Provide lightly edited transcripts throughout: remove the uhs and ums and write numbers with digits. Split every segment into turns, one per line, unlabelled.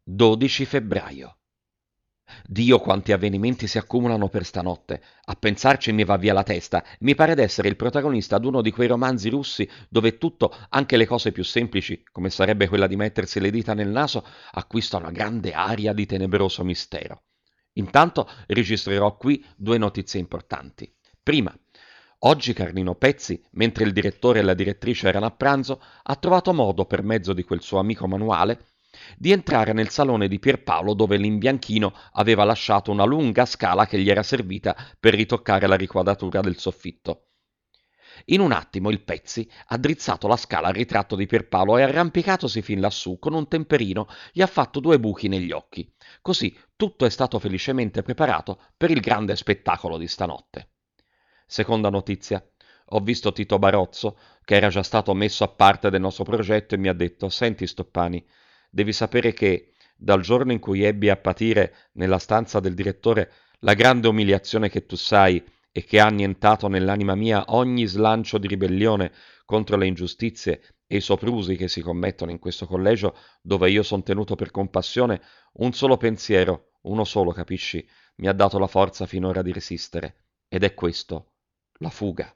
12 febbraio. Dio quanti avvenimenti si accumulano per stanotte. A pensarci mi va via la testa. Mi pare d'essere il protagonista di uno di quei romanzi russi dove tutto, anche le cose più semplici, come sarebbe quella di mettersi le dita nel naso, acquista una grande aria di tenebroso mistero. Intanto registrerò qui due notizie importanti. Prima, oggi Carlino Pezzi, mentre il direttore e la direttrice erano a pranzo, ha trovato modo, per mezzo di quel suo amico manuale, di entrare nel salone di Pierpaolo dove l'imbianchino aveva lasciato una lunga scala che gli era servita per ritoccare la riquadratura del soffitto. In un attimo il Pezzi ha drizzato la scala al ritratto di Pierpaolo e arrampicatosi fin lassù con un temperino gli ha fatto due buchi negli occhi. Così tutto è stato felicemente preparato per il grande spettacolo di stanotte. Seconda notizia. Ho visto Tito Barozzo, che era già stato messo a parte del nostro progetto, e mi ha detto: Senti, Stoppani, devi sapere che dal giorno in cui ebbi a patire nella stanza del direttore la grande umiliazione che tu sai e che ha annientato nell'anima mia ogni slancio di ribellione contro le ingiustizie e i soprusi che si commettono in questo collegio, dove io son tenuto per compassione, un solo pensiero, uno solo, capisci, mi ha dato la forza finora di resistere, ed è questo: la fuga.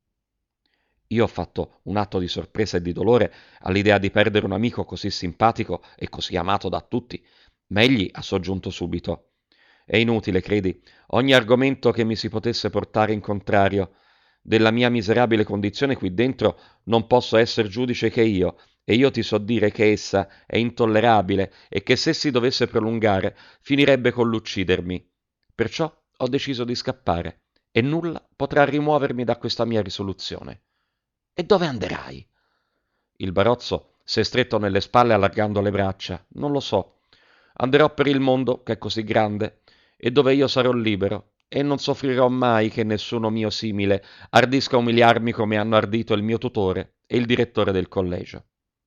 Io ho fatto un atto di sorpresa e di dolore all'idea di perdere un amico così simpatico e così amato da tutti, ma egli ha soggiunto subito: È inutile, credi, ogni argomento che mi si potesse portare in contrario della mia miserabile condizione qui dentro non posso essere giudice che io, e io ti so dire che essa è intollerabile e che se si dovesse prolungare finirebbe con l'uccidermi. Perciò ho deciso di scappare e nulla potrà rimuovermi da questa mia risoluzione. E dove anderai? Il barozzo si è stretto nelle spalle allargando le braccia. Non lo so. Anderò per il mondo, che è così grande, e dove io sarò libero, e non soffrirò mai che nessuno mio simile ardisca umiliarmi come hanno ardito il mio tutore e il direttore del collegio.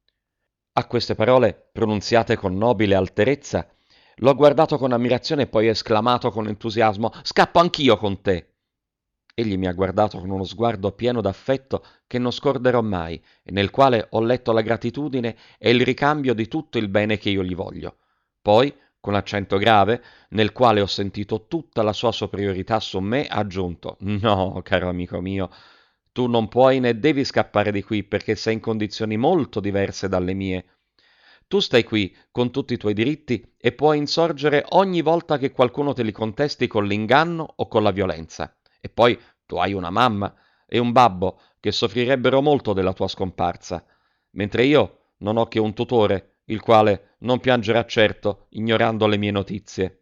A queste parole, pronunziate con nobile alterezza, l'ho guardato con ammirazione e poi esclamato con entusiasmo: Scappo anch'io con te! Egli mi ha guardato con uno sguardo pieno d'affetto che non scorderò mai e nel quale ho letto la gratitudine e il ricambio di tutto il bene che io gli voglio. Poi, con accento grave, nel quale ho sentito tutta la sua superiorità su me, ha aggiunto: No, caro amico mio, tu non puoi né devi scappare di qui perché sei in condizioni molto diverse dalle mie. Tu stai qui con tutti i tuoi diritti e puoi insorgere ogni volta che qualcuno te li contesti con l'inganno o con la violenza. E poi tu hai una mamma e un babbo che soffrirebbero molto della tua scomparsa, mentre io non ho che un tutore, il quale non piangerà certo ignorando le mie notizie.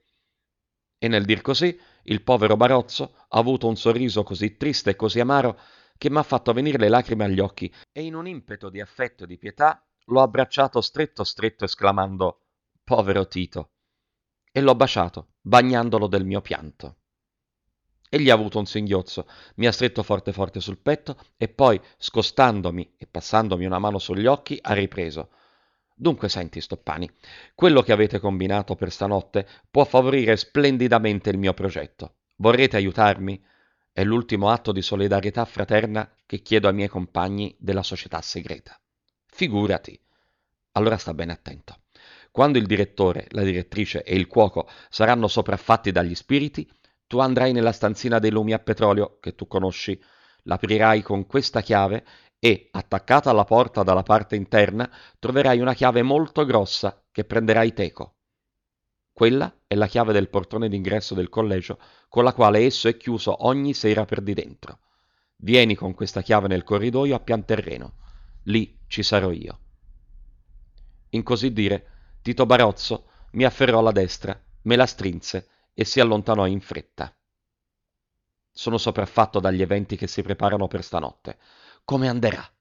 E nel dir così, il povero Barozzo ha avuto un sorriso così triste e così amaro che m'ha fatto venire le lacrime agli occhi e in un impeto di affetto e di pietà l'ho abbracciato stretto stretto esclamando: Povero Tito! E l'ho baciato, bagnandolo del mio pianto. Egli ha avuto un singhiozzo, mi ha stretto forte forte sul petto e poi, scostandomi e passandomi una mano sugli occhi, ha ripreso. Dunque senti, Stoppani, quello che avete combinato per stanotte può favorire splendidamente il mio progetto. Vorrete aiutarmi? È l'ultimo atto di solidarietà fraterna che chiedo ai miei compagni della società segreta. Figurati. Allora sta bene attento. Quando il direttore, la direttrice e il cuoco saranno sopraffatti dagli spiriti, tu andrai nella stanzina dei lumi a petrolio, che tu conosci, l'aprirai con questa chiave e, attaccata alla porta dalla parte interna, troverai una chiave molto grossa che prenderai teco. Quella è la chiave del portone d'ingresso del collegio, con la quale esso è chiuso ogni sera per di dentro. Vieni con questa chiave nel corridoio a pian terreno. Lì ci sarò io. In così dire, Tito Barozzo mi afferrò alla destra, me la strinse e si allontanò in fretta. Sono sopraffatto dagli eventi che si preparano per stanotte. Come anderà?